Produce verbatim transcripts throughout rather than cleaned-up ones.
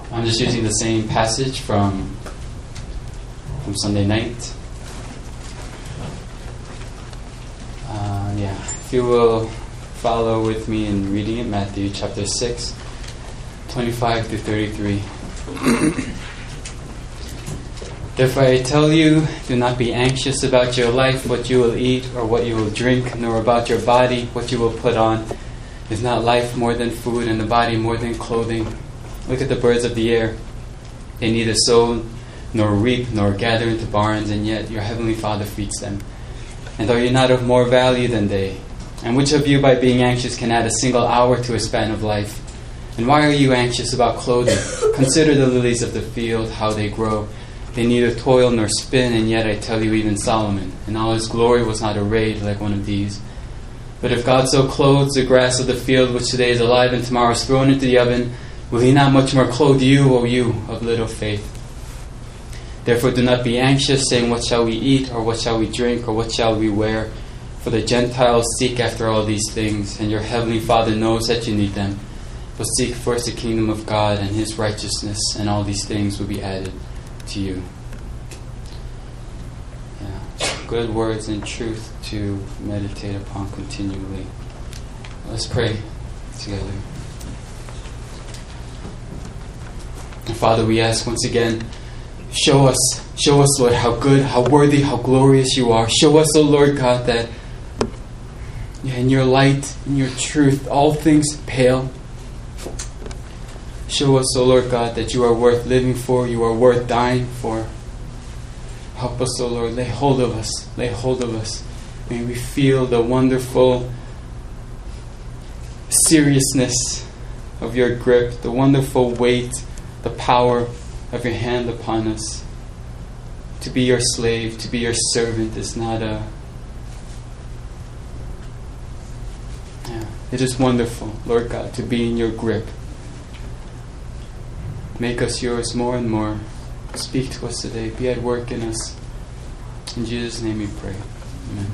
I'm just using the same passage from, from Sunday night. Uh, yeah, if you will follow with me in reading it, Matthew chapter six, twenty-five to thirty-three. Therefore I tell you, do not be anxious about your life, what you will eat or what you will drink, nor about your body, what you will put on. Is not life more than food, and the body more than clothing? Look at the birds of the air. They neither sow, nor reap, nor gather into barns, and yet your heavenly Father feeds them. And are you not of more value than they? And which of you, by being anxious, can add a single hour to a span of life? And why are you anxious about clothing? Consider the lilies of the field, how they grow. They neither toil nor spin, and yet I tell you, even Solomon, in all his glory, was not arrayed like one of these. But if God so clothes the grass of the field, which today is alive and tomorrow is thrown into the oven, will he not much more clothe you, O you of little faith? Therefore do not be anxious, saying, what shall we eat, or what shall we drink, or what shall we wear? For the Gentiles seek after all these things, and your heavenly Father knows that you need them. But seek first the kingdom of God and his righteousness, and all these things will be added to you. Good words and truth to meditate upon continually. Let's pray together. Father, we ask once again, show us, show us, Lord, how good, how worthy, how glorious you are. Show us, O Lord God, that in your light, in your truth, all things pale. Show us, O Lord God, that you are worth living for, you are worth dying for. Help us, O Lord, lay hold of us, lay hold of us. May we feel the wonderful seriousness of your grip, the wonderful weight, the power of your hand upon us. To be your slave, to be your servant is not a... Yeah, it is wonderful, Lord God, to be in your grip. Make us yours more and more. Speak to us today. Be at work in us. In Jesus' name we pray. Amen.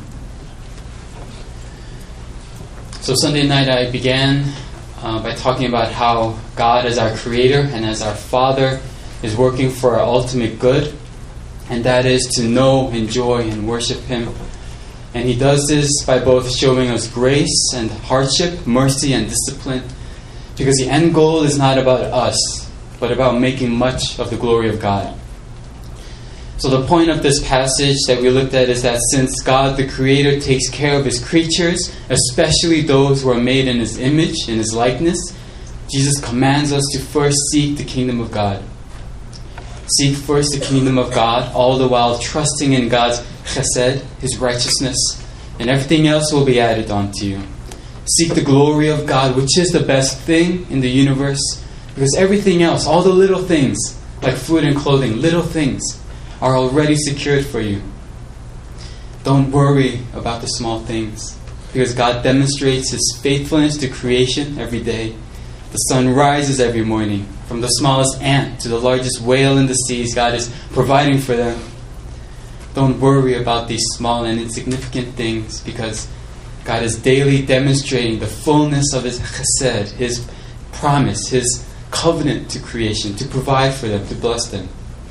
So Sunday night I began uh, by talking about how God as our Creator and as our Father is working for our ultimate good. And that is to know, enjoy, and worship Him. And He does this by both showing us grace and hardship, mercy and discipline. Because the end goal is not about us, but about making much of the glory of God. So the point of this passage that we looked at is that since God the Creator takes care of His creatures, especially those who are made in His image, in His likeness, Jesus commands us to first seek the kingdom of God. Seek first the kingdom of God, all the while trusting in God's chesed, His righteousness, and everything else will be added onto you. Seek the glory of God, which is the best thing in the universe. Because everything else, all the little things, like food and clothing, little things, are already secured for you. Don't worry about the small things, because God demonstrates His faithfulness to creation every day. The sun rises every morning. From the smallest ant to the largest whale in the seas, God is providing for them. Don't worry about these small and insignificant things, because God is daily demonstrating the fullness of His chesed, His promise, His covenant to creation, to provide for them, to bless them.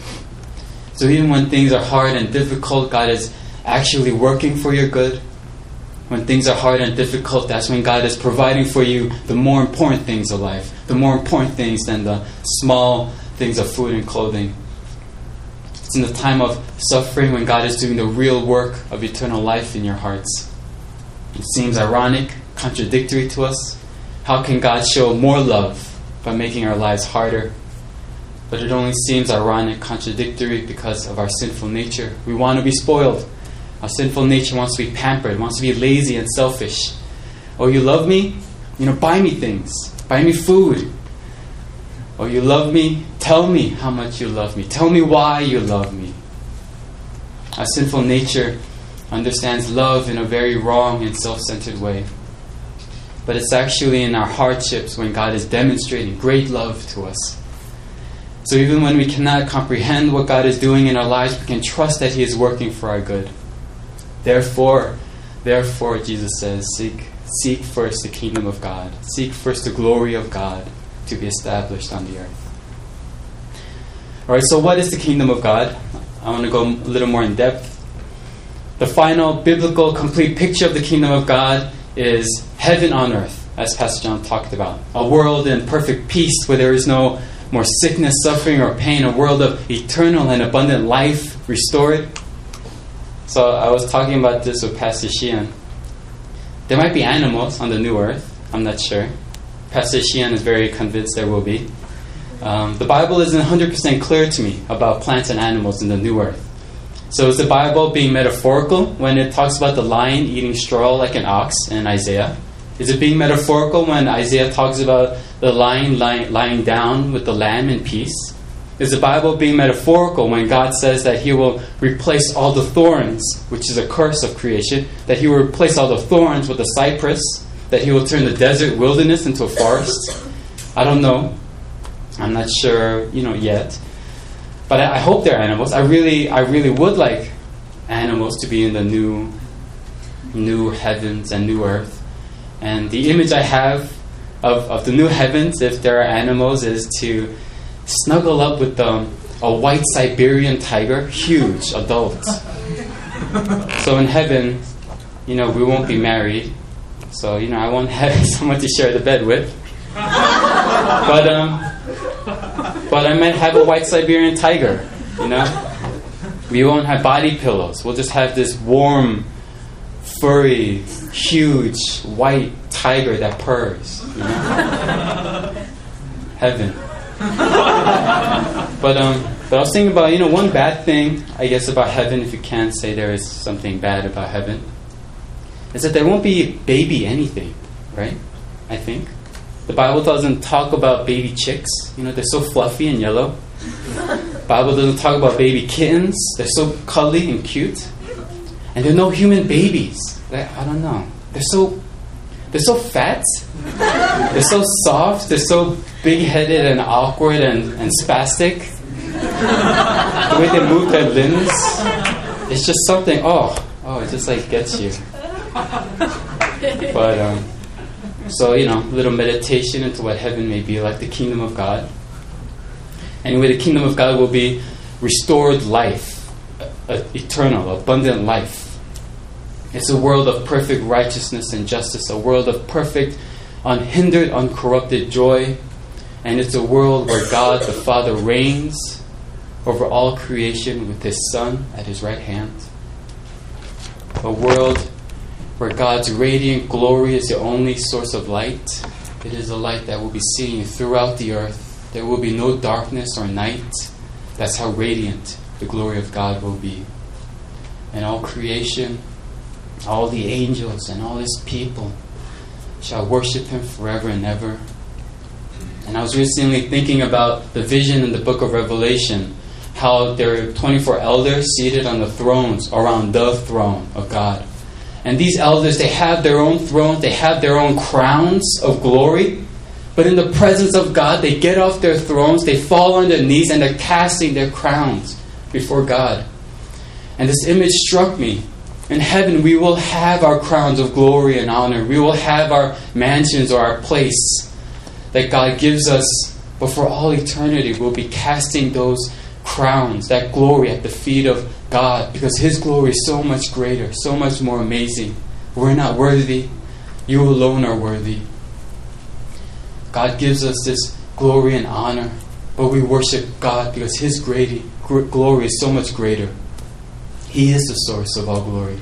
So even when things are hard and difficult, God is actually working for your good. When things are hard and difficult, that's when God is providing for you the more important things of life, the more important things than the small things of food and clothing. It's in the time of suffering when God is doing the real work of eternal life in your hearts. It seems ironic, contradictory to us. How can God show more love by making our lives harder? But it only seems ironic, contradictory because of our sinful nature. We want to be spoiled. Our sinful nature wants to be pampered, wants to be lazy and selfish. Oh, you love me? You know, buy me things. Buy me food. Oh, you love me? Tell me how much you love me. Tell me why you love me. Our sinful nature understands love in a very wrong and self-centered way. But it's actually in our hardships when God is demonstrating great love to us. So even when we cannot comprehend what God is doing in our lives, we can trust that He is working for our good. Therefore, therefore, Jesus says, seek, seek first the kingdom of God. Seek first the glory of God to be established on the earth. All right, so what is the kingdom of God? I want to go a little more in depth. The final biblical complete picture of the kingdom of God is heaven on earth, as Pastor John talked about. A world in perfect peace where there is no more sickness, suffering, or pain. A world of eternal and abundant life restored. So I was talking about this with Pastor Sheehan. There might be animals on the new earth. I'm not sure. Pastor Sheehan is very convinced there will be. Um, the Bible isn't one hundred percent clear to me about plants and animals in the new earth. So is the Bible being metaphorical when it talks about the lion eating straw like an ox in Isaiah? Is it being metaphorical when Isaiah talks about the lion lying, lying down with the lamb in peace? Is the Bible being metaphorical when God says that He will replace all the thorns, which is a curse of creation, that He will replace all the thorns with a cypress, that He will turn the desert wilderness into a forest? I don't know. I'm not sure, you know, yet. But I, I hope they're animals. I really, I really would like animals to be in the new, new heavens and new earth. And the image I have of, of the new heavens, if there are animals, is to snuggle up with um, a white Siberian tiger, huge adult. So in heaven, you know, we won't be married. So, you know, I won't have someone to share the bed with. But, um... But I might have a white Siberian tiger, you know? We won't have body pillows. We'll just have this warm, furry, huge, white tiger that purrs, you know? Heaven. But um, but I was thinking about, you know, one bad thing, I guess, about heaven, if you can say there is something bad about heaven, is that there won't be baby anything, right? I think. The Bible doesn't talk about baby chicks. You know, they're so fluffy and yellow. The Bible doesn't talk about baby kittens. They're so cuddly and cute. And there are no human babies. I don't know. They're so they're so fat. They're so soft. They're so big-headed and awkward and, and spastic. The way they move their limbs, it's just something. Oh, oh, it just like gets you. But um. So, you know, a little meditation into what heaven may be like, the kingdom of God. Anyway, the kingdom of God will be restored life, uh, eternal, abundant life. It's a world of perfect righteousness and justice, a world of perfect, unhindered, uncorrupted joy. And it's a world where God the Father reigns over all creation with His Son at His right hand. A world where God's radiant glory is the only source of light. It is a light that will be seen throughout the earth. There will be no darkness or night. That's how radiant the glory of God will be. And all creation, all the angels and all His people shall worship Him forever and ever. And I was recently thinking about the vision in the book of Revelation, how there are twenty-four elders seated on the thrones around the throne of God. And these elders, they have their own thrones, they have their own crowns of glory. But in the presence of God, they get off their thrones, they fall on their knees, and they're casting their crowns before God. And this image struck me. In heaven, we will have our crowns of glory and honor. We will have our mansions or our place that God gives us. But for all eternity, we'll be casting those crowns, that glory at the feet of God, because His glory is so much greater, so much more amazing. We're not worthy. You alone are worthy. God gives us this glory and honor, but we worship God because His great, glory is so much greater. He is the source of all glory.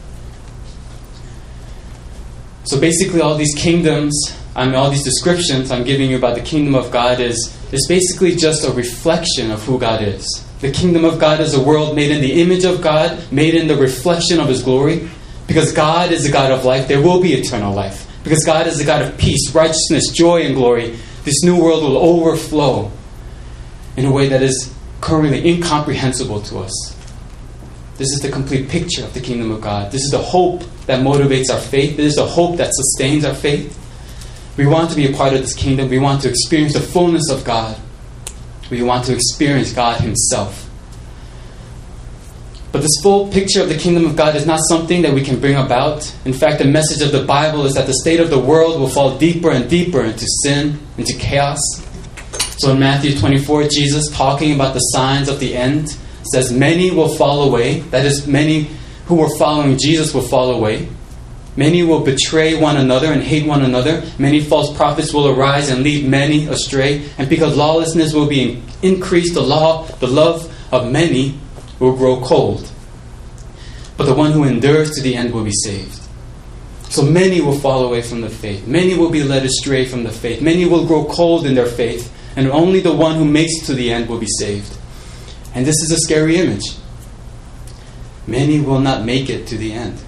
So basically all these kingdoms, I mean all these descriptions I'm giving you about the kingdom of God is, is basically just a reflection of who God is. The kingdom of God is a world made in the image of God, made in the reflection of His glory. Because God is the God of life, there will be eternal life. Because God is the God of peace, righteousness, joy, and glory, this new world will overflow in a way that is currently incomprehensible to us. This is the complete picture of the kingdom of God. This is the hope that motivates our faith. This is the hope that sustains our faith. We want to be a part of this kingdom. We want to experience the fullness of God. We want to experience God Himself. But this full picture of the kingdom of God is not something that we can bring about. In fact, the message of the Bible is that the state of the world will fall deeper and deeper into sin, into chaos. So in Matthew twenty-four, Jesus, talking about the signs of the end, says many will fall away. That is, many who were following Jesus will fall away. Many will betray one another and hate one another. Many false prophets will arise and lead many astray. And because lawlessness will be increased, the law, the love of many will grow cold. But the one who endures to the end will be saved. So many will fall away from the faith. Many will be led astray from the faith. Many will grow cold in their faith. And only the one who makes it to the end will be saved. And this is a scary image. Many will not make it to the end.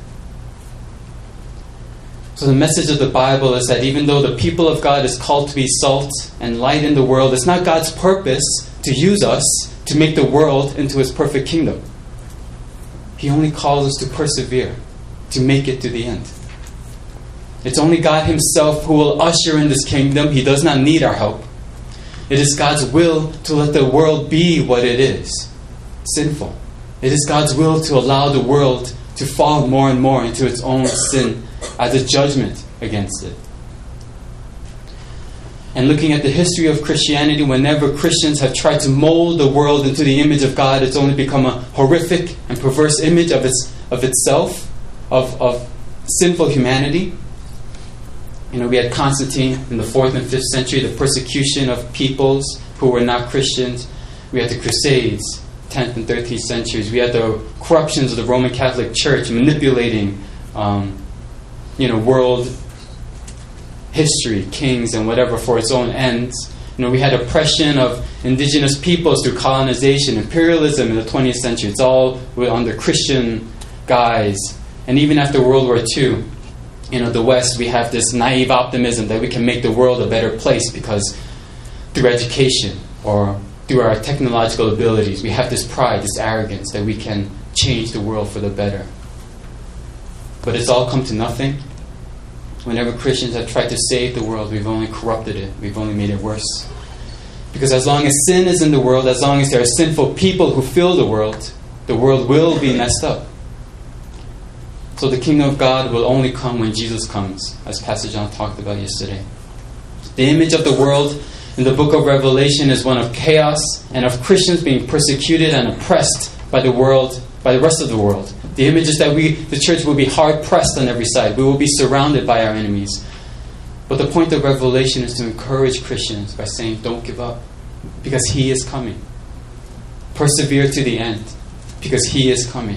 So the message of the Bible is that even though the people of God is called to be salt and light in the world, it's not God's purpose to use us to make the world into His perfect kingdom. He only calls us to persevere, to make it to the end. It's only God Himself who will usher in this kingdom. He does not need our help. It is God's will to let the world be what it is, sinful. It is God's will to allow the world to fall more and more into its own sin as a judgment against it. And looking at the history of Christianity, whenever Christians have tried to mold the world into the image of God, it's only become a horrific and perverse image of its of itself, of, of sinful humanity. You know, we had Constantine in the fourth and fifth century, the persecution of peoples who were not Christians. We had the Crusades, tenth and thirteenth centuries. We had the corruptions of the Roman Catholic Church manipulating um, you know, world history, kings and whatever for its own ends. You know, we had oppression of indigenous peoples through colonization, imperialism in the twentieth century. It's all under Christian guise. And even after World War Two, you know, the West, we have this naive optimism that we can make the world a better place because through education or through our technological abilities, we have this pride, this arrogance that we can change the world for the better. But it's all come to nothing. Whenever Christians have tried to save the world, we've only corrupted it. We've only made it worse. Because as long as sin is in the world, as long as there are sinful people who fill the world, the world will be messed up. So the kingdom of God will only come when Jesus comes, as Pastor John talked about yesterday. The image of the world in the book of Revelation is one of chaos and of Christians being persecuted and oppressed by the world, by the rest of the world. The image is that we, the church, will be hard-pressed on every side. We will be surrounded by our enemies. But the point of Revelation is to encourage Christians by saying, don't give up, because He is coming. Persevere to the end, because He is coming.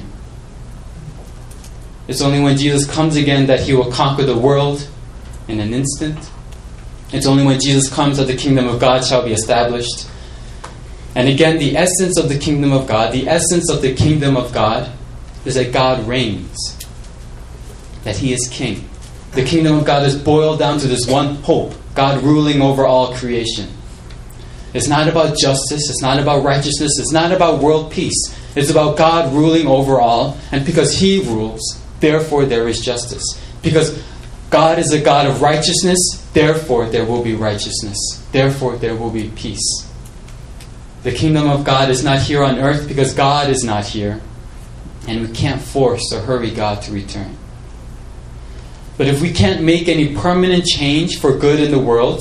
It's only when Jesus comes again that He will conquer the world in an instant. It's only when Jesus comes that the kingdom of God shall be established. And again, the essence of the kingdom of God, the essence of the kingdom of God is that God reigns, that He is king. The kingdom of God is boiled down to this one hope, God ruling over all creation. It's not about justice, it's not about righteousness, it's not about world peace. It's about God ruling over all, and because He rules, therefore there is justice. Because God is a God of righteousness, therefore there will be righteousness. Therefore there will be peace. The kingdom of God is not here on earth because God is not here. And we can't force or hurry God to return. But if we can't make any permanent change for good in the world,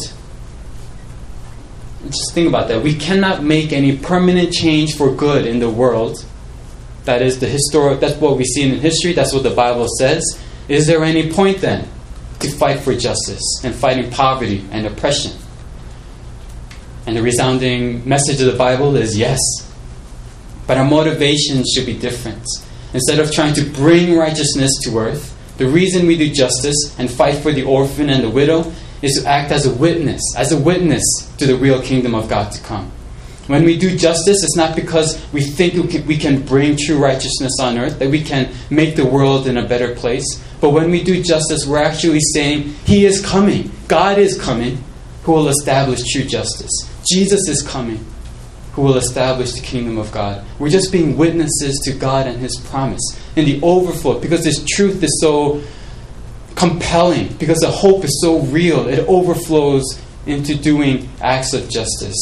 just think about that. We cannot make any permanent change for good in the world. That is the historic, that's what we see in history, that's what the Bible says. Is there any point then to fight for justice and fighting poverty and oppression? And the resounding message of the Bible is yes. But our motivation should be different. Instead of trying to bring righteousness to earth, the reason we do justice and fight for the orphan and the widow is to act as a witness, as a witness to the real kingdom of God to come. When we do justice, it's not because we think we can, we can bring true righteousness on earth, that we can make the world in a better place. But when we do justice, we're actually saying, He is coming. God is coming, who will establish true justice. Jesus is coming, who will establish the kingdom of God. We're just being witnesses to God and His promise. In the overflow, because this truth is so compelling, because the hope is so real, it overflows into doing acts of justice.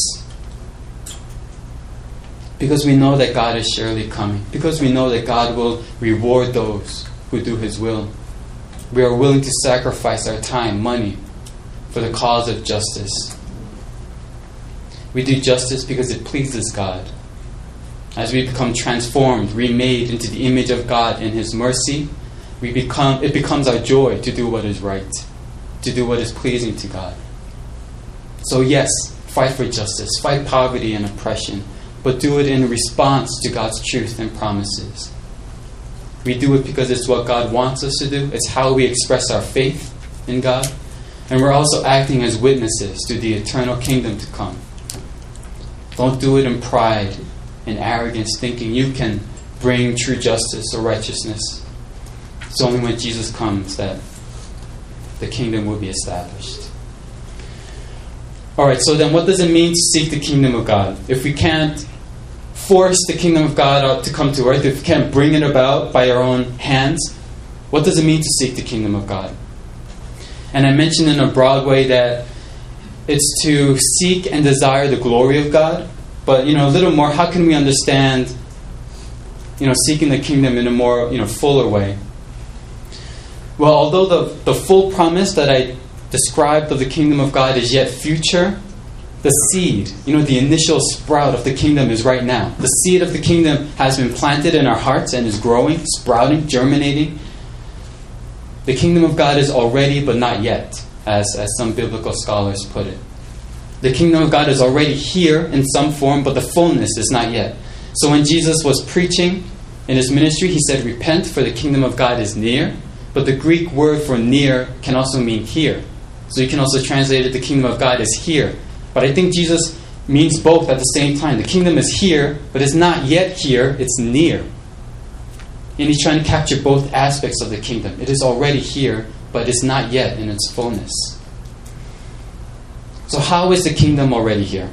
Because we know that God is surely coming. Because we know that God will reward those who do His will. We are willing to sacrifice our time, money, for the cause of justice. We do justice because it pleases God. As we become transformed, remade into the image of God in His mercy, we become it becomes our joy to do what is right, to do what is pleasing to God. So yes, fight for justice, fight poverty and oppression, but do it in response to God's truth and promises. We do it because it's what God wants us to do. It's how we express our faith in God. And we're also acting as witnesses to the eternal kingdom to come. Don't do it in pride and arrogance, thinking you can bring true justice or righteousness. It's only when Jesus comes that the kingdom will be established. Alright, so then what does it mean to seek the kingdom of God? If we can't force the kingdom of God to come to earth, if we can't bring it about by our own hands, what does it mean to seek the kingdom of God? And I mentioned in a broad way that it's to seek and desire the glory of God. But, you know, a little more, how can we understand, you know, seeking the kingdom in a more, you know, fuller way? Well, although the, the full promise that I described of the kingdom of God is yet future, the seed, you know, the initial sprout of the kingdom is right now. The seed of the kingdom has been planted in our hearts and is growing, sprouting, germinating. The kingdom of God is already but not yet, as, as some biblical scholars put it. The kingdom of God is already here in some form, but the fullness is not yet. So when Jesus was preaching in His ministry, He said, repent, for the kingdom of God is near. But the Greek word for near can also mean here. So you can also translate it, the kingdom of God is here. But I think Jesus means both at the same time. The kingdom is here, but it's not yet here, it's near. And He's trying to capture both aspects of the kingdom. It is already here, but it's not yet in its fullness. So how is the kingdom already here?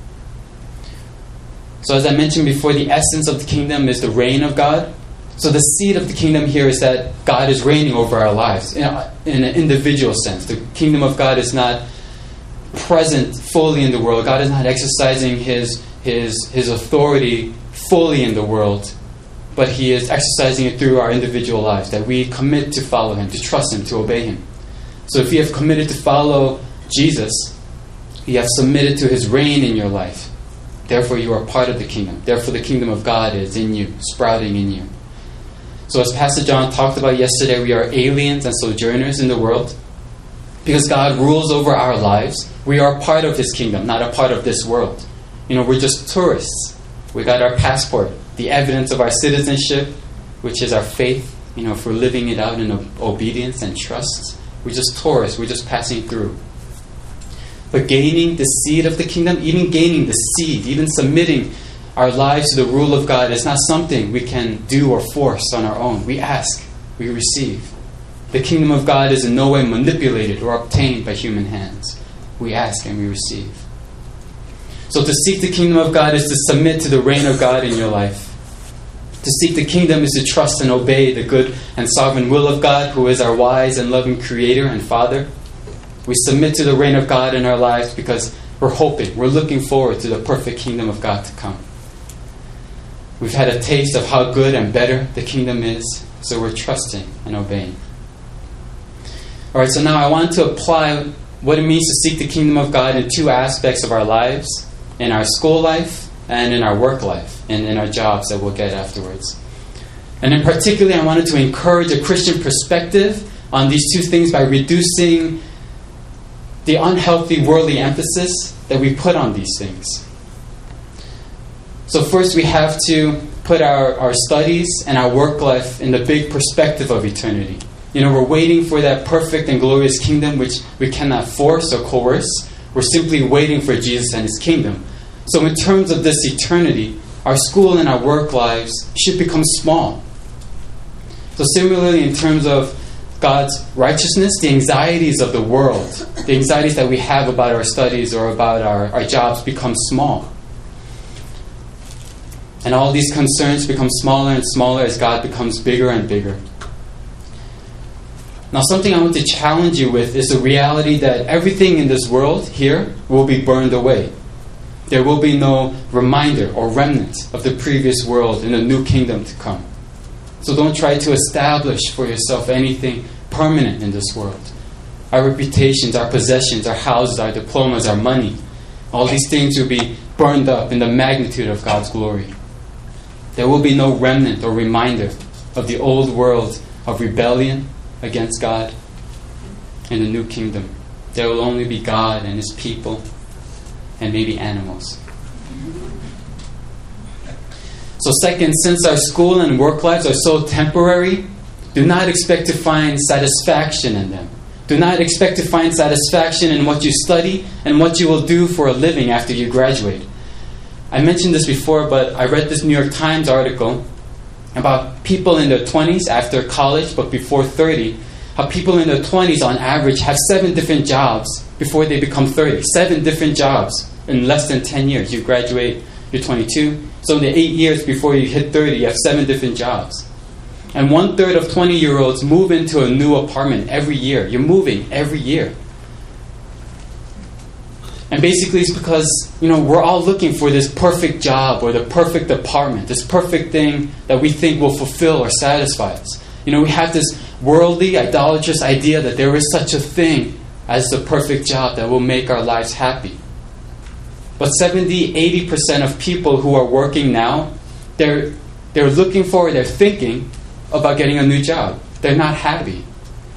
So as I mentioned before, the essence of the kingdom is the reign of God. So the seed of the kingdom here is that God is reigning over our lives in, a, in an individual sense. The kingdom of God is not present fully in the world. God is not exercising His, his, his authority fully in the world, but He is exercising it through our individual lives, that we commit to follow Him, to trust Him, to obey Him. So if you have committed to follow Jesus, you have submitted to His reign in your life. Therefore you are part of the kingdom. Therefore the kingdom of God is in you, sprouting in you. So as Pastor John talked about yesterday, we are aliens and sojourners in the world. Because God rules over our lives, we are part of His kingdom, not a part of this world. You know, we're just tourists. We got our passport, the evidence of our citizenship, which is our faith. You know, if we're living it out in obedience and trust, we're just tourists, we're just passing through. But gaining the seed of the kingdom, even gaining the seed, even submitting our lives to the rule of God is not something we can do or force on our own. We ask, we receive. The kingdom of God is in no way manipulated or obtained by human hands. We ask and we receive. So to seek the kingdom of God is to submit to the reign of God in your life. To seek the kingdom is to trust and obey the good and sovereign will of God, who is our wise and loving Creator and Father. We submit to the reign of God in our lives because we're hoping, we're looking forward to the perfect kingdom of God to come. We've had a taste of how good and better the kingdom is, so we're trusting and obeying. Alright, so now I want to apply what it means to seek the kingdom of God in two aspects of our lives, in our school life and in our work life, and in our jobs that we'll get afterwards. And in particular, I wanted to encourage a Christian perspective on these two things by reducing the unhealthy worldly emphasis that we put on these things. So first we have to put our, our studies and our work life in the big perspective of eternity. You know, we're waiting for that perfect and glorious kingdom which we cannot force or coerce. We're simply waiting for Jesus and His kingdom. So in terms of this eternity, our school and our work lives should become small. So similarly, in terms of God's righteousness, the anxieties of the world, the anxieties that we have about our studies or about our, our jobs become small. And all these concerns become smaller and smaller as God becomes bigger and bigger. Now, something I want to challenge you with is the reality that everything in this world here will be burned away. There will be no reminder or remnant of the previous world in the new kingdom to come. So don't try to establish for yourself anything permanent in this world. Our reputations, our possessions, our houses, our diplomas, our money, All these things will be burned up in the magnitude of God's glory. There will be no remnant or reminder of the old world of rebellion against God in the new kingdom. There will only be God and His people and maybe animals. So second, since our school and work lives are so temporary, do not expect to find satisfaction in them. Do not expect to find satisfaction in what you study and what you will do for a living after you graduate. I mentioned this before, but I read this New York Times article about people in their twenties after college, but before thirty, how people in their twenties on average have seven different jobs before they become thirty. Seven different jobs in less than ten years. You graduate, you're twenty-two. So in the eight years before you hit thirty, you have seven different jobs. And one third of twenty-year-olds move into a new apartment every year. You're moving every year. And basically it's because, you know, we're all looking for this perfect job or the perfect apartment, this perfect thing that we think will fulfill or satisfy us. You know, we have this worldly, idolatrous idea that there is such a thing as the perfect job that will make our lives happy. But seventy, eighty percent of people who are working now, they're, they're looking for, they're thinking about getting a new job. They're not happy.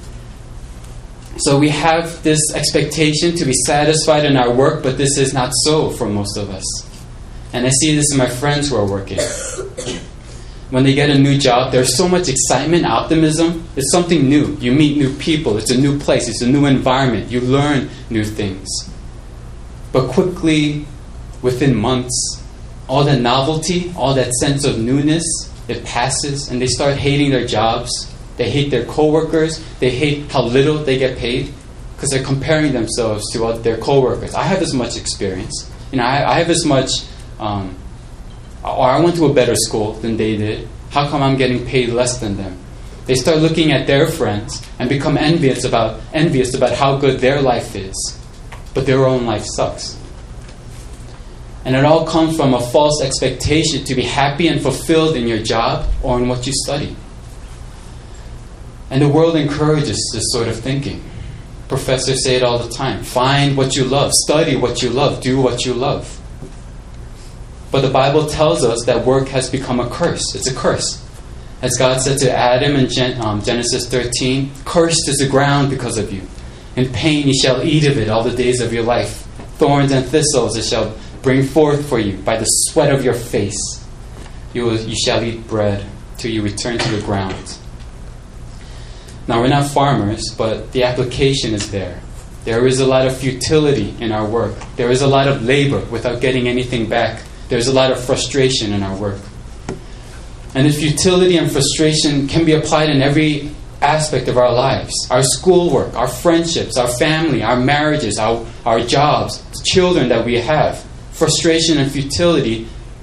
So we have this expectation to be satisfied in our work, but this is not so for most of us. And I see this in my friends who are working. When they get a new job, there's so much excitement, optimism. It's something new. You meet new people. It's a new place. It's a new environment. You learn new things. But quickly, within months, all that novelty, all that sense of newness, it passes, and they start hating their jobs. They hate their coworkers. They hate how little they get paid because they're comparing themselves to their coworkers. I have as much experience. You know, I, I have as much, um, or I went to a better school than they did. How come I'm getting paid less than them? They start looking at their friends and become envious about envious about how good their life is, but their own life sucks. And it all comes from a false expectation to be happy and fulfilled in your job or in what you study. And the world encourages this sort of thinking. Professors say it all the time. Find what you love. Study what you love. Do what you love. But the Bible tells us that work has become a curse. It's a curse. As God said to Adam in Gen- um, Genesis thirteen, "Cursed is the ground because of you. In pain you shall eat of it all the days of your life. Thorns and thistles it shall bring forth for you. By the sweat of your face you, will, you shall eat bread till you return to the ground." Now, we're not farmers, but the application is there. There is a lot of futility in our work. There is a lot of labor without getting anything back. There's a lot of frustration in our work. And this futility and frustration can be applied in every aspect of our lives. Our schoolwork, our friendships, our family, our marriages, our, our jobs, the children that we have. Frustration and futility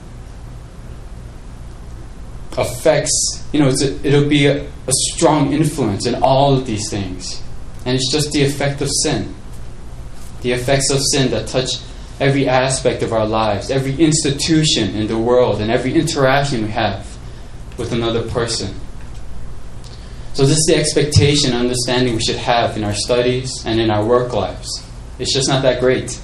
affects, you know, it's a, it'll be a, a strong influence in all of these things. And it's just the effect of sin. The effects of sin that touch every aspect of our lives, every institution in the world, and every interaction we have with another person. So this is the expectation and understanding we should have in our studies and in our work lives. It's just not that great.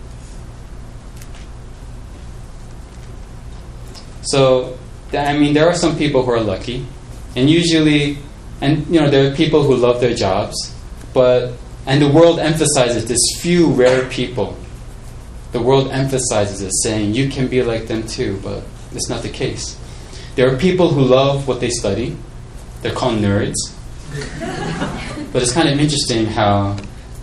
So, I mean, there are some people who are lucky, and usually, and you know, there are people who love their jobs, but, and the world emphasizes this few rare people. The world emphasizes it, saying you can be like them too, but it's not the case. There are people who love what they study. They're called nerds. But it's kind of interesting how,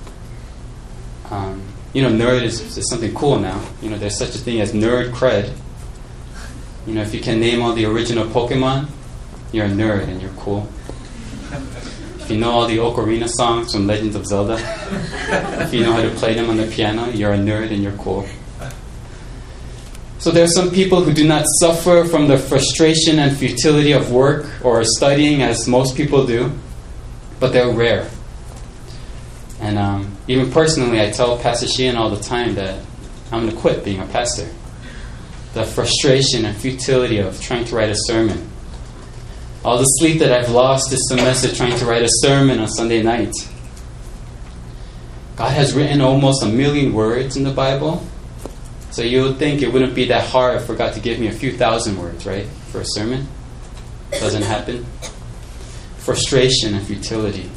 um, you know, nerd is, is something cool now. You know, there's such a thing as nerd cred. You know, if you can name all the original Pokemon, you're a nerd and you're cool. If you know all the Ocarina songs from Legend of Zelda, if you know how to play them on the piano, you're a nerd and you're cool. So there are some people who do not suffer from the frustration and futility of work or studying as most people do, but they're rare. And um, even personally, I tell Pastor Sheehan all the time that I'm going to quit being a pastor. The frustration and futility of trying to write a sermon. All the sleep that I've lost this semester trying to write a sermon on Sunday night. God has written almost a million words in the Bible, So you would think it wouldn't be that hard for God to give me a few thousand words, right, for a sermon. Doesn't happen. Frustration and futility.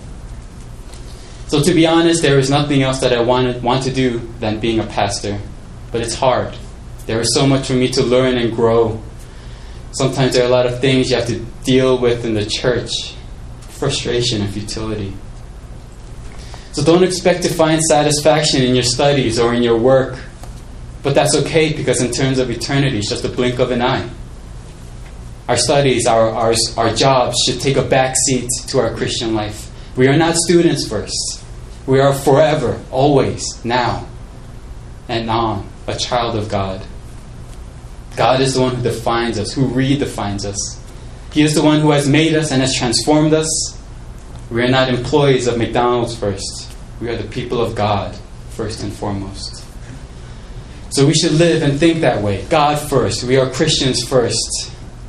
So to be honest, there is nothing else that I want, want to do than being a pastor. But it's hard. There is so much for me to learn and grow. Sometimes there are a lot of things you have to deal with in the church. Frustration and futility. So don't expect to find satisfaction in your studies or in your work. But that's okay, because in terms of eternity, it's just a blink of an eye. Our studies, our, our, our jobs should take a back seat to our Christian life. We are not students first. We are forever, always, now, and on, a child of God. God is the one who defines us, who redefines us. He is the one who has made us and has transformed us. We are not employees of McDonald's first. We are the people of God, first and foremost. So we should live and think that way. God first. We are Christians first.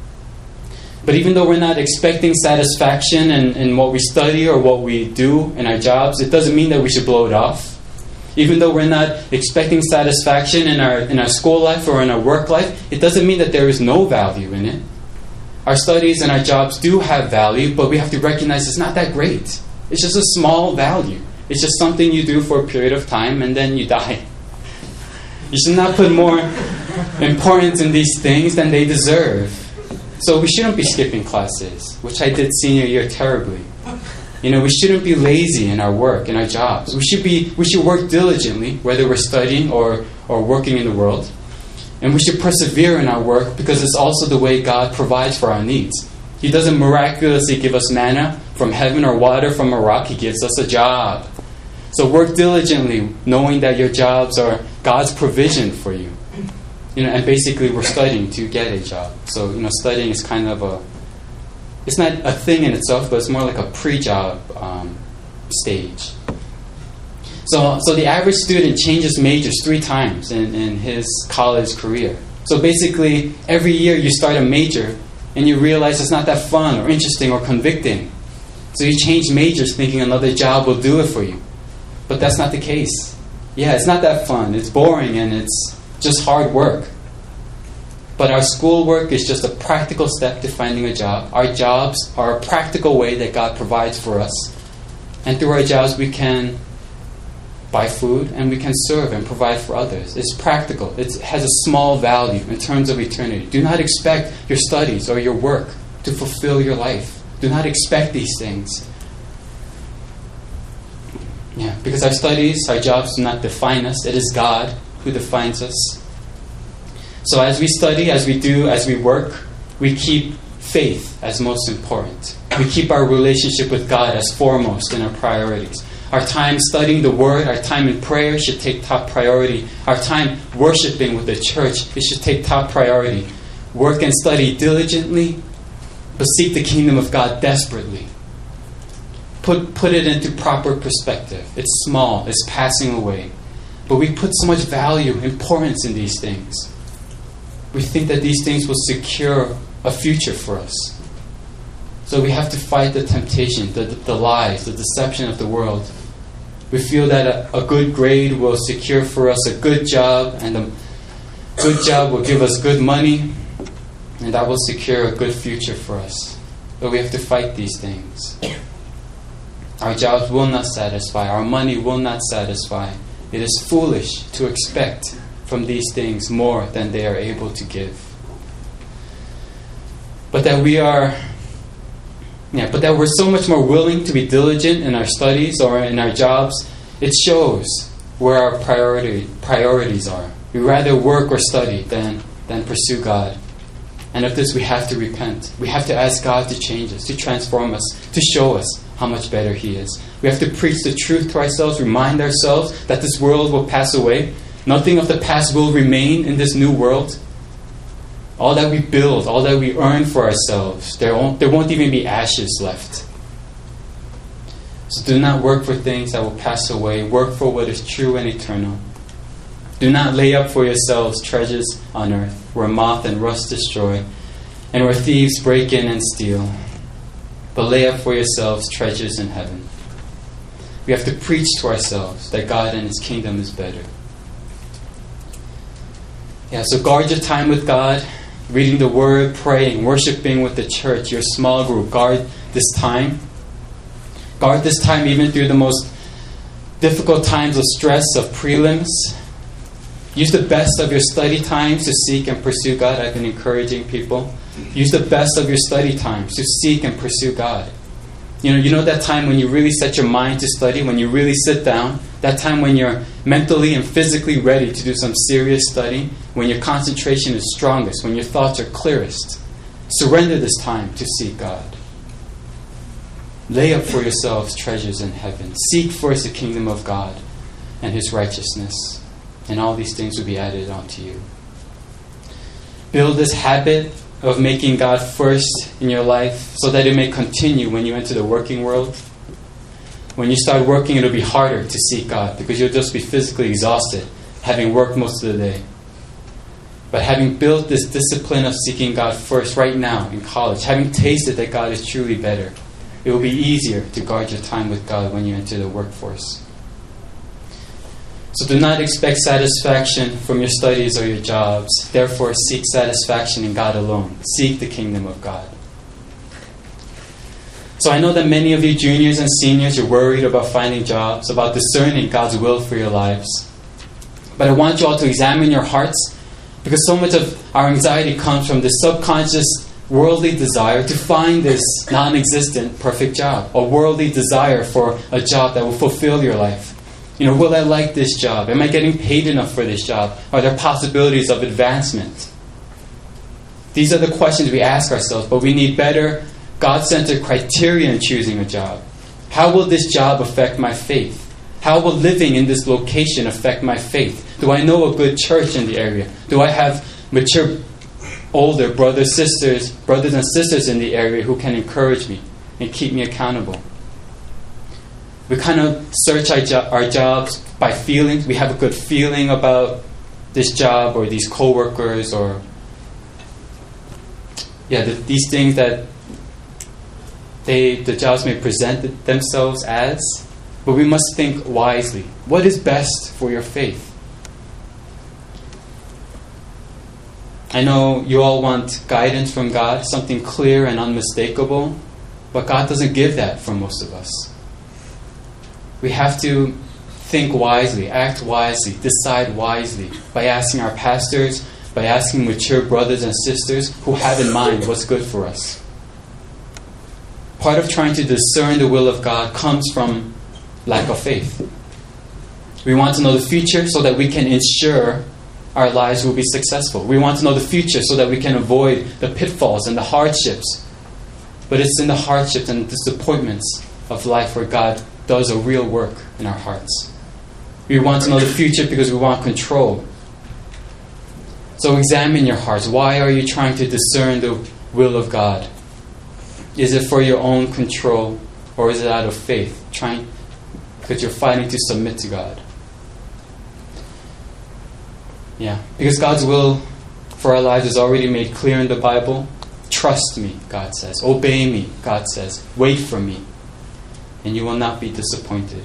But even though we're not expecting satisfaction in, in what we study or what we do in our jobs, it doesn't mean that we should blow it off. Even though we're not expecting satisfaction in our in our school life or in our work life, it doesn't mean that there is no value in it. Our studies and our jobs do have value, but we have to recognize it's not that great. It's just a small value. It's just something you do for a period of time and then you die. You should not put more importance in these things than they deserve. So we shouldn't be skipping classes, which I did senior year terribly. You know, we shouldn't be lazy in our work, in our jobs. We should be we should work diligently, whether we're studying or, or working in the world. And we should persevere in our work, because it's also the way God provides for our needs. He doesn't miraculously give us manna from heaven or water from a rock. He gives us a job. So work diligently, knowing that your jobs are God's provision for you. You know, and basically we're studying to get a job. So, you know, studying is kind of a, it's not a thing in itself, but it's more like a pre-job um, stage. So, so the average student changes majors three times in, in his college career. So basically, every year you start a major and you realize it's not that fun or interesting or convicting. So you change majors thinking another job will do it for you. But that's not the case. Yeah, it's not that fun. It's boring and it's just hard work. But our schoolwork is just a practical step to finding a job. Our jobs are a practical way that God provides for us. And through our jobs we can buy food and we can serve and provide for others. It's practical. It has a small value in terms of eternity. Do not expect your studies or your work to fulfill your life. Do not expect these things. Yeah, because our studies, our jobs do not define us. It is God who defines us. So as we study, as we do, as we work, we keep faith as most important. We keep our relationship with God as foremost in our priorities. Our time studying the Word, our time in prayer should take top priority. Our time worshiping with the church, it should take top priority. Work and study diligently, but seek the kingdom of God desperately. Put, put it into proper perspective. It's small, it's passing away. But we put so much value, importance in these things. We think that these things will secure a future for us. So we have to fight the temptation, the, the, the lies, the deception of the world. We feel that a, a good grade will secure for us a good job, and a good job will give us good money, and that will secure a good future for us. But we have to fight these things. Our jobs will not satisfy. Our money will not satisfy. It is foolish to expect from these things more than they are able to give. But that we are, yeah, but that we're so much more willing to be diligent in our studies or in our jobs, it shows where our priority priorities are. We rather work or study than than pursue God. And of this we have to repent. We have to ask God to change us, to transform us, to show us how much better He is. We have to preach the truth to ourselves, remind ourselves that this world will pass away. Nothing of the past will remain in this new world. All that we build, all that we earn for ourselves, there won't, there won't even be ashes left. So do not work for things that will pass away. Work for what is true and eternal. Do not lay up for yourselves treasures on earth, where moth and rust destroy, and where thieves break in and steal. But lay up for yourselves treasures in heaven. We have to preach to ourselves that God and His kingdom is better. Yeah, so guard your time with God, reading the Word, praying, worshiping with the church, your small group. Guard this time. Guard this time even through the most difficult times of stress, of prelims. Use the best of your study times to seek and pursue God. I've been encouraging people. Use the best of your study times to seek and pursue God. You know, you know that time when you really set your mind to study, when you really sit down, that time when you're mentally and physically ready to do some serious study, when your concentration is strongest, when your thoughts are clearest. Surrender this time to seek God. Lay up for yourselves treasures in heaven. Seek first the kingdom of God and His righteousness, and all these things will be added onto you. Build this habit of making God first in your life so that it may continue when you enter the working world. When you start working, it'll be harder to seek God because you'll just be physically exhausted, having worked most of the day. But having built this discipline of seeking God first right now in college, having tasted that God is truly better, it will be easier to guard your time with God when you enter the workforce. So do not expect satisfaction from your studies or your jobs. Therefore, seek satisfaction in God alone. Seek the kingdom of God. So I know that many of you juniors and seniors are worried about finding jobs, about discerning God's will for your lives. But I want you all to examine your hearts, because so much of our anxiety comes from this subconscious worldly desire to find this non-existent perfect job, a worldly desire for a job that will fulfill your life. You know, will I like this job? Am I getting paid enough for this job? Are there possibilities of advancement? These are the questions we ask ourselves, but we need better God-centered criteria in choosing a job. How will this job affect my faith? How will living in this location affect my faith? Do I know a good church in the area? Do I have mature, older brothers, sisters, brothers and sisters in the area who can encourage me and keep me accountable? We kind of search our, jo- our jobs by feelings. We have a good feeling about this job or these coworkers or yeah, the, these things that they the jobs may present themselves as. But we must think wisely. What is best for your faith? I know you all want guidance from God, something clear and unmistakable, but God doesn't give that for most of us. We have to think wisely, act wisely, decide wisely by asking our pastors, by asking mature brothers and sisters who have in mind what's good for us. Part of trying to discern the will of God comes from lack of faith. We want to know the future so that we can ensure our lives will be successful. We want to know the future so that we can avoid the pitfalls and the hardships. But it's in the hardships and disappointments of life where God does a real work in our hearts. We want to know the future because we want control. So examine your hearts. Why are you trying to discern the will of God? Is it for your own control, or is it out of faith, trying because you're fighting to submit to God? Yeah, because God's will for our lives is already made clear in the Bible. Trust me, God says. Obey me, God says. Wait for me, and you will not be disappointed.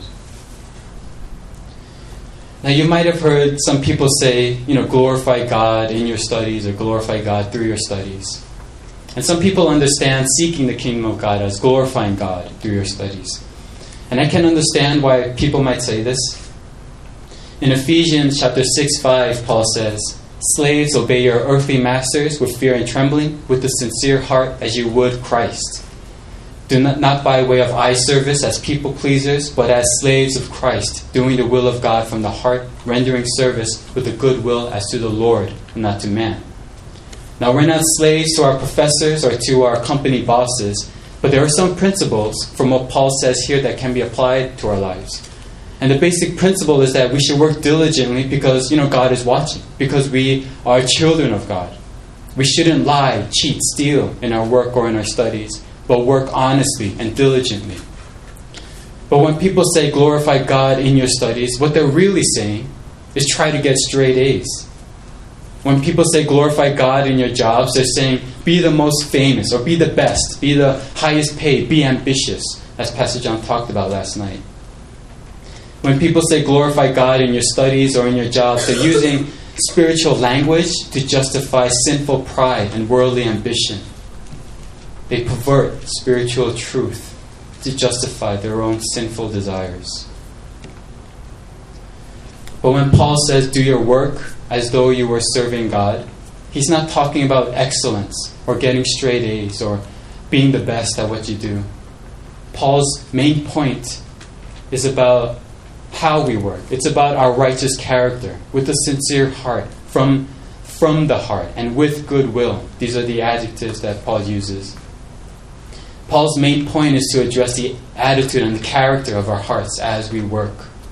Now, you might have heard some people say, you know, glorify God in your studies or glorify God through your studies. And some people understand seeking the kingdom of God as glorifying God through your studies. And I can understand why people might say this. In Ephesians chapter six, five, Paul says, "Slaves, obey your earthly masters with fear and trembling, with a sincere heart as you would Christ. Do not, not by way of eye service as people pleasers, but as slaves of Christ, doing the will of God from the heart, rendering service with a good will as to the Lord, and not to man." Now, we're not slaves to our professors or to our company bosses, but there are some principles from what Paul says here that can be applied to our lives. And the basic principle is that we should work diligently because, you know, God is watching, because we are children of God. We shouldn't lie, cheat, steal in our work or in our studies, but work honestly and diligently. But when people say glorify God in your studies, what they're really saying is try to get straight A's. When people say glorify God in your jobs, they're saying be the most famous or be the best, be the highest paid, be ambitious, as Pastor John talked about last night. When people say glorify God in your studies or in your jobs, they're using spiritual language to justify sinful pride and worldly ambition. They pervert spiritual truth to justify their own sinful desires. But when Paul says, do your work as though you were serving God, he's not talking about excellence or getting straight A's or being the best at what you do. Paul's main point is about how we work. It's about our righteous character with a sincere heart, from, from the heart, and with goodwill. These are the adjectives that Paul uses. Paul's main point is to address the attitude and the character of our hearts as we work.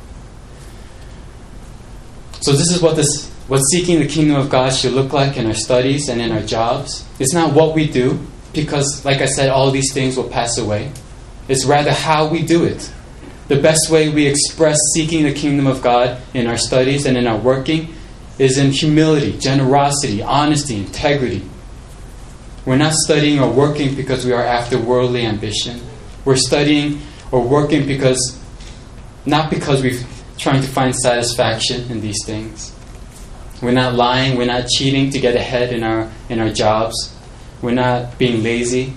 So this is what this what seeking the kingdom of God should look like in our studies and in our jobs. It's not what we do, because, like I said, all these things will pass away. It's rather how we do it. The best way we express seeking the kingdom of God in our studies and in our working is in humility, generosity, honesty, integrity. We're not studying or working because we are after worldly ambition. We're studying or working because, not because we're trying to find satisfaction in these things. We're not lying, we're not cheating to get ahead in our in our jobs. We're not being lazy.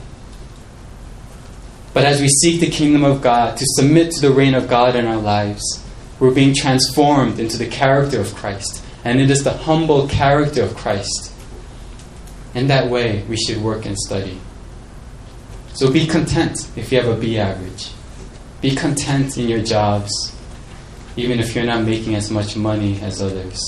But as we seek the kingdom of God, to submit to the reign of God in our lives, we're being transformed into the character of Christ. And it is the humble character of Christ. In that way, we should work and study. So be content if you have a B average. Be content in your jobs, even if you're not making as much money as others.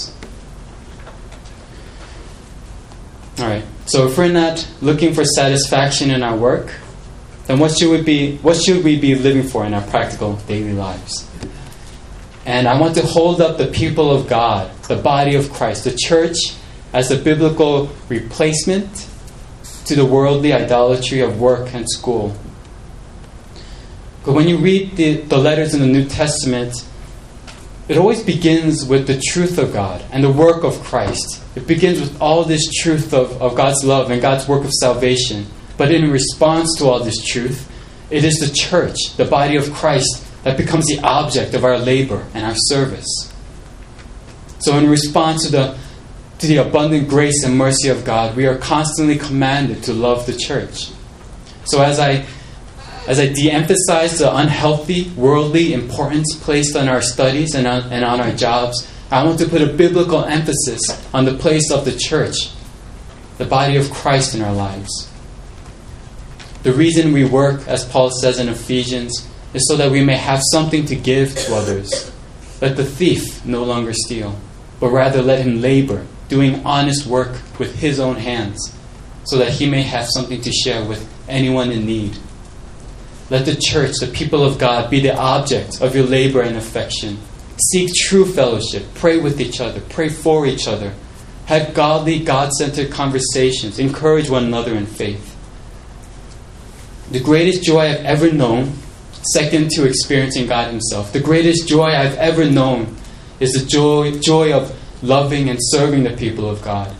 Alright, so if we're not looking for satisfaction in our work, then what should we be what should we be living for in our practical daily lives? And I want to hold up the people of God, the body of Christ, the church, as a biblical replacement to the worldly idolatry of work and school. But when you read the, the letters in the New Testament, it always begins with the truth of God and the work of Christ. It begins with all this truth of, of God's love and God's work of salvation. But in response to all this truth, it is the church, the body of Christ, that becomes the object of our labor and our service. So in response to the, to the abundant grace and mercy of God, we are constantly commanded to love the church. So as I As I de-emphasize the unhealthy, worldly importance placed on our studies and on, and on our jobs, I want to put a biblical emphasis on the place of the church, the body of Christ in our lives. The reason we work, as Paul says in Ephesians, is so that we may have something to give to others. Let the thief no longer steal, but rather let him labor, doing honest work with his own hands, so that he may have something to share with anyone in need. Let the church, the people of God, be the object of your labor and affection. Seek true fellowship. Pray with each other. Pray for each other. Have godly, God-centered conversations. Encourage one another in faith. The greatest joy I've ever known, second to experiencing God Himself, the greatest joy I've ever known is the joy, joy of loving and serving the people of God.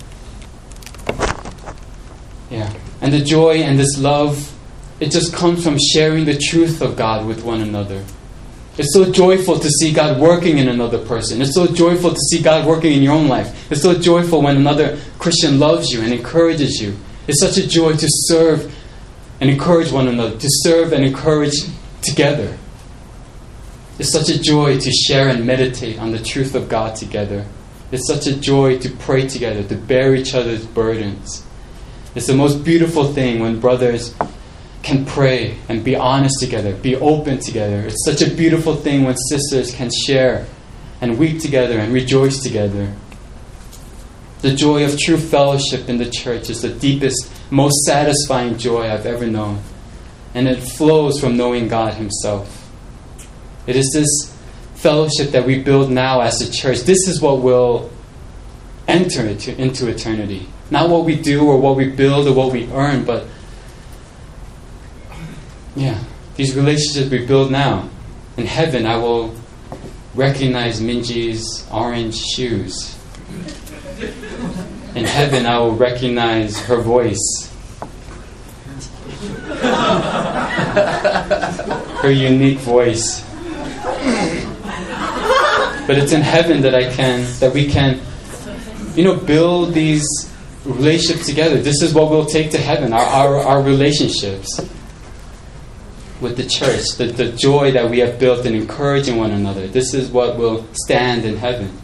Yeah. And the joy and this love, it just comes from sharing the truth of God with one another. It's so joyful to see God working in another person. It's so joyful to see God working in your own life. It's so joyful when another Christian loves you and encourages you. It's such a joy to serve and encourage one another, to serve and encourage together. It's such a joy to share and meditate on the truth of God together. It's such a joy to pray together, to bear each other's burdens. It's the most beautiful thing when brothers can pray and be honest together, be open together. It's such a beautiful thing when sisters can share and weep together and rejoice together. The joy of true fellowship in the church is the deepest, most satisfying joy I've ever known. And it flows from knowing God Himself. It is this fellowship that we build now as a church. This is what will enter into, into eternity. Not what we do or what we build or what we earn, but yeah, these relationships we build now. In heaven, I will recognize Minji's orange shoes. In heaven, I will recognize her voice. Her unique voice. But it's in heaven that I can, that we can you know, build these relationships together. This is what we'll take to heaven, our, our, our relationships with the church, the, the joy that we have built in encouraging one another. This is what will stand in heaven.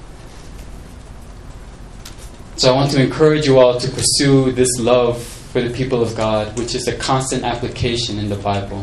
So I want to encourage you all to pursue this love for the people of God, which is a constant application in the Bible.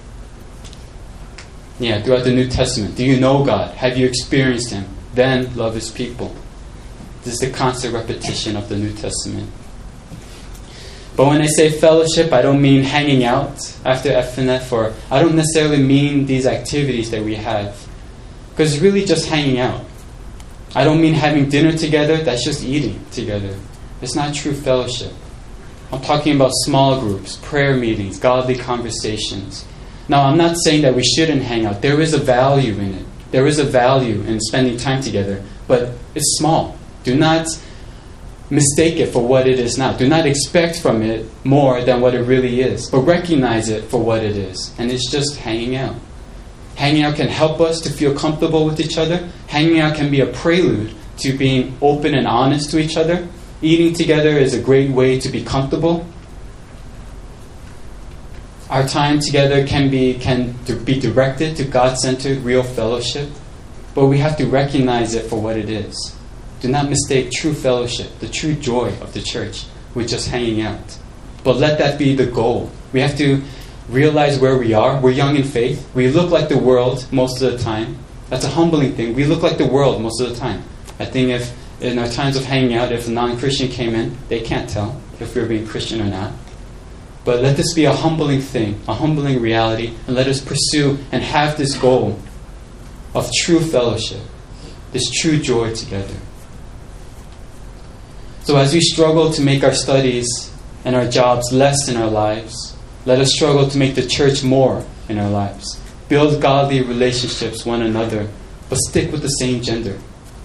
Yeah, throughout the New Testament. Do you know God? Have you experienced Him? Then love His people. This is the constant repetition of the New Testament. But when I say fellowship, I don't mean hanging out after F N F, or I don't necessarily mean these activities that we have. Because it's really just hanging out. I don't mean having dinner together, that's just eating together. It's not true fellowship. I'm talking about small groups, prayer meetings, godly conversations. Now, I'm not saying that we shouldn't hang out. There is a value in it. There is a value in spending time together, but it's small. Do not mistake it for what it is not. Do not expect from it more than what it really is, but recognize it for what it is. And it's just hanging out. Hanging out can help us to feel comfortable with each other. Hanging out can be a prelude to being open and honest to each other. Eating together is a great way to be comfortable. Our time together can be can be directed to God-centered, real fellowship, but we have to recognize it for what it is. Do not mistake true fellowship, the true joy of the church, with just hanging out. But let that be the goal. We have to realize where we are. We're young in faith. We look like the world most of the time. That's a humbling thing. We look like the world most of the time. I think if in our times of hanging out, if a non-Christian came in, they can't tell if we're being Christian or not. But let this be a humbling thing, a humbling reality, and let us pursue and have this goal of true fellowship, this true joy together. So as we struggle to make our studies and our jobs less in our lives, let us struggle to make the church more in our lives. Build godly relationships with one another, but stick with the same gender.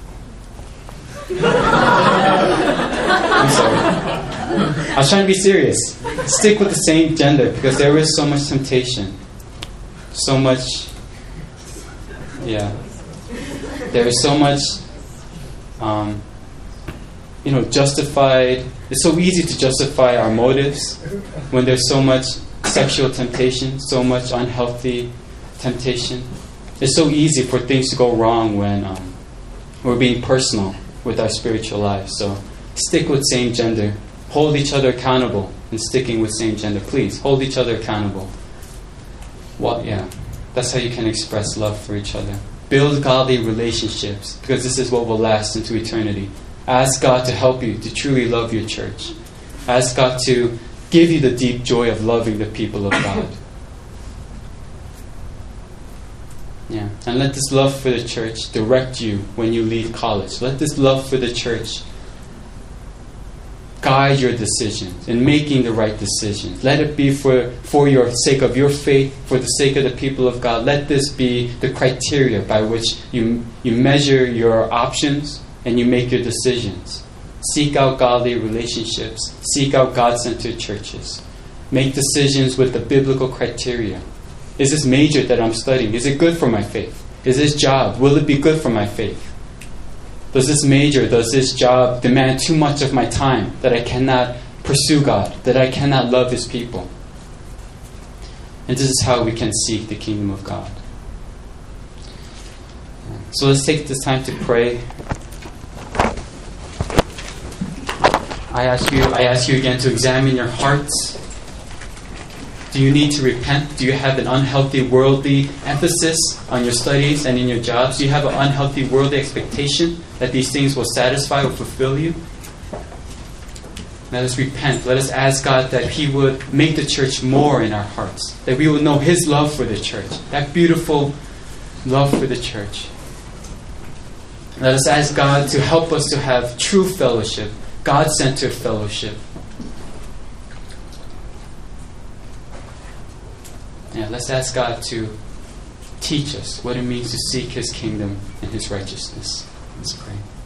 I'm sorry. I was trying to be serious. Stick with the same gender, because there is so much temptation. So much, yeah. There is so much, um, you know, justified. It's so easy to justify our motives when there's so much sexual temptation, so much unhealthy temptation. It's so easy for things to go wrong when um, we're being personal with our spiritual lives. So stick with same gender. Hold each other accountable in sticking with same gender. Please, hold each other accountable. Well, yeah, that's how you can express love for each other. Build godly relationships, because this is what will last into eternity. Ask God to help you to truly love your church. Ask God to give you the deep joy of loving the people of God. Yeah, and let this love for the church direct you when you leave college. Let this love for the church guide your decisions in making the right decisions. Let it be for, for your sake of your faith, for the sake of the people of God. Let this be the criteria by which you, you measure your options and you make your decisions. Seek out godly relationships. Seek out God-centered churches. Make decisions with the biblical criteria. Is this major that I'm studying, is it good for my faith? Is this job, will it be good for my faith? Does this major, does this job demand too much of my time that I cannot pursue God, that I cannot love His people? And this is how we can seek the kingdom of God. So let's take this time to pray. I ask you, I ask you again to examine your hearts. Do you need to repent? Do you have an unhealthy worldly emphasis on your studies and in your jobs? Do you have an unhealthy worldly expectation that these things will satisfy or fulfill you? Let us repent. Let us ask God that He would make the church more in our hearts. That we would know His love for the church. That beautiful love for the church. Let us ask God to help us to have true fellowship, God-centered fellowship. Yeah, let's ask God to teach us what it means to seek His kingdom and His righteousness. Let's pray.